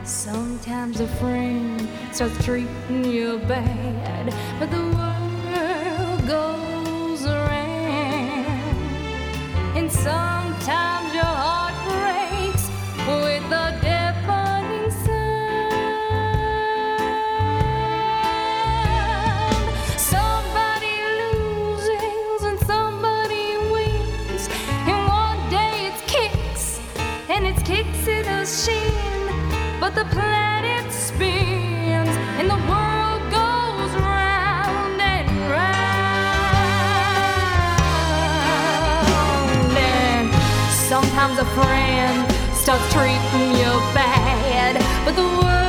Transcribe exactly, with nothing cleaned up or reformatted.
Sometimes a friend starts treating you bad, but the world goes around. And sometimes your heart breaks with a deafening sound. Somebody loses and somebody wins, and one day it's kicks, and it's kicks to the shin. But the planet spins and the world goes round and round. And sometimes a friend starts treating you bad, but the world